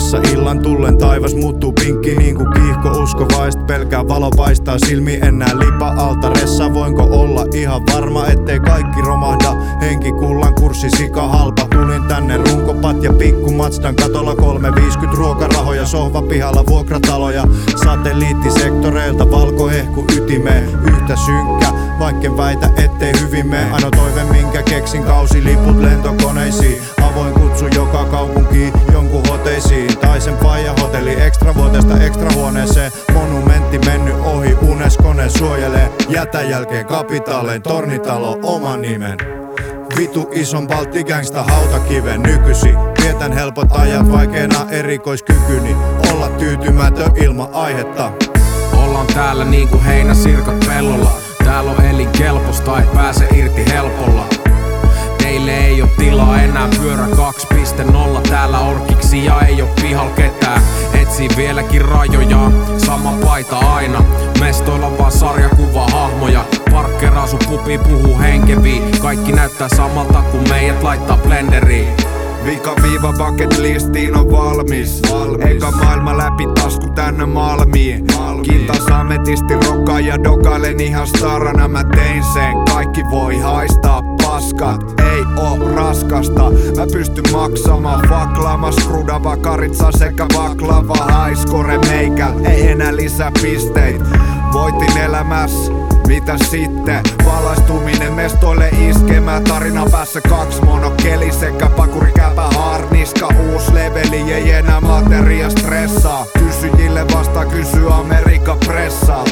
Rauhassa illan tullen taivas muuttuu pinkki niinku kiihko uskovaist. Pelkää valo paistaa silmi enää lipa alta ressa. Voinko olla ihan varma ettei kaikki romahda? Henki kullan kurssi sika halpa. Tulin tänne runkopat ja pikku Matsdan katolla 350 ruokarahoja. Sohva pihalla vuokrataloja. Satelliittisektoreilta valkohehku ytimeen. Yhtä synkkä vaikken väitä ettei hyvin mene. Ainoa toive minkä keksin kausiliput lentokoneisiin. Avoin kutsu joka kaupunkiin jonkun hoteisiin. Tai sen faija hotelli ekstravuotesta ekstrahuoneeseen. Monumentti mennyt ohi Unesco ne suojelee. Jätä jälkeen kapitaalein tornitalo oman nimen. Vitu ison balttigangsta hautakiven nykysi. Vietän helpot ajat vaikeena erikoiskykyni. Olla tyytymätön ilman aihetta. Ollaan täällä niinku heinäsirkat pellolla. Täällä on elinkelpoista, et pääse irti helpolla. Teille ei oo tilaa enää pyörä 2.0. Täällä orkiksi ja ei oo pihal ketään. Etsii vieläkin rajoja, sama paita aina. Mestoilla vaan sarjakuva hahmoja. Parkkeraasu pupi puhuu henkeviin. Kaikki näyttää samalta kun meidät laittaa blenderiin. Vika viiva bucket listiin on valmis. Eikä maailma läpi tasku tänne Malmiin. Kintas ametisti rokkaa ja dokailen ihan starana mä tein sen. Kaikki voi haistaa paskat, ei oo raskasta. Mä pystyn maksamaan vaklaama, skrudava karitsa sekä vaklava haiskore meikäl. Ei enää lisää pisteit, voitin elämässä. Mitä sitten? Valaistuminen mestoille iskemää. Tarina päässä 2 monokeli sekä pakurikäpä harniska. Uus leveli ei enää materia stressaa. Kysyjille vasta kysy Amerikka pressaa.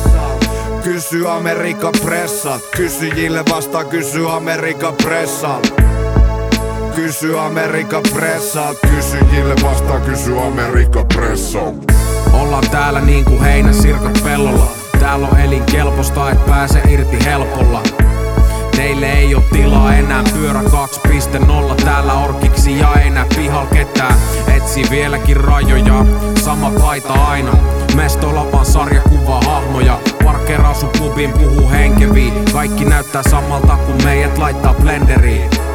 Kysy Amerikka pressat. Kysyjille vasta kysy Amerikka pressat. Kysy Amerikka pressat. Kysyjille vasta kysy Amerikka pressat. Ollaan täällä niinku heinäsirkat pellolla. Täällä on elinkelpoista, et pääse irti helpolla. Teille ei oo tilaa enää pyörä 2.0. Täällä orkiksi ja ei nää pihal ketään. Etsii vieläkin rajoja, sama paita aina. Mestoilla vaan sarjakuva hahmoja. Parkkeraasu pubin puhuu henkeviin. Kaikki näyttää samalta kun meidät laittaa blenderiin.